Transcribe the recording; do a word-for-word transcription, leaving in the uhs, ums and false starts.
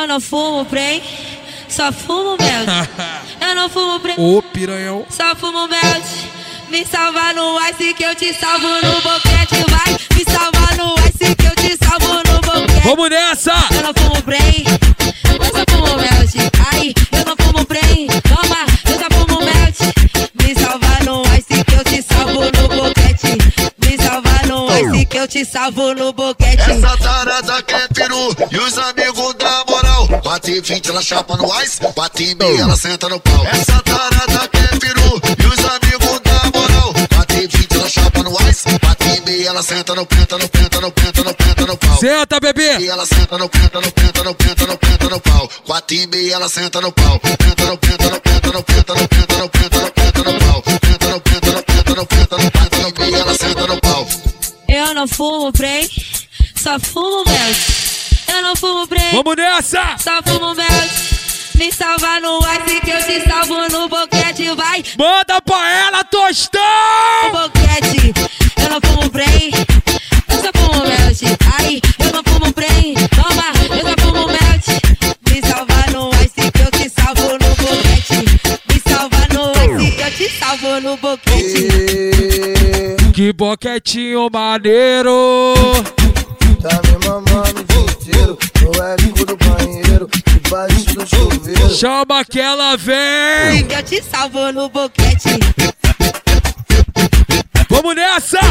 Eu não fumo prem, só fumo mel. Eu não fumo prem, ô piranhão, só fumo mel. Me salva no ice que eu te salvo no boquete. Vai, me salva no ice que eu te salvo no boquete. Vamos nessa! Eu não fumo prem, eu só fumo mel. Ai, eu não fumo prem, toma, eu só fumo mel. Me salva no ice que eu te salvo no boquete. Me salva no ice que eu te salvo no boquete. Essa tarada quer peru e os amigos da moral. Bate vinte, ela chapa no ice. Bate meia, ela senta no pau. Essa tarada quer peru e os amigos da moral. Bate vinte, ela chapa no ice. Bate meia, ela senta no penta, no penta, no penta, no penta, no pau. Senta, bebê! E ela senta no penta, no penta, no penta, no penta, no pau. Quatro e meia, ela senta no pau. Penta, no penta, no penta, no penta, no penta, no penta, no penta, no pau. Penta, no penta, no penta, no penta, no penta, no meia, ela senta no pau. Eu não fumo prem, só fumo mel. Eu não fumo prem, Vamos nessa! só fumo mel. Me salva no ice que eu te salvo no boquete. Vai, Manda pra ela, Tostão! no boquete. Eu não fumo prem, eu só fumo mel. Ai, eu não fumo prem, toma, eu só fumo mel. Me salva no ice que eu te salvo no boquete. Me salva no ice que eu te salvo no boquete. Que boquetinho maneiro! Tá me mamando o dia inteiro, no helico do banheiro, debaixo do chuveiro. Chama que ela vem! Que eu te salvo no boquete. Vamos nessa!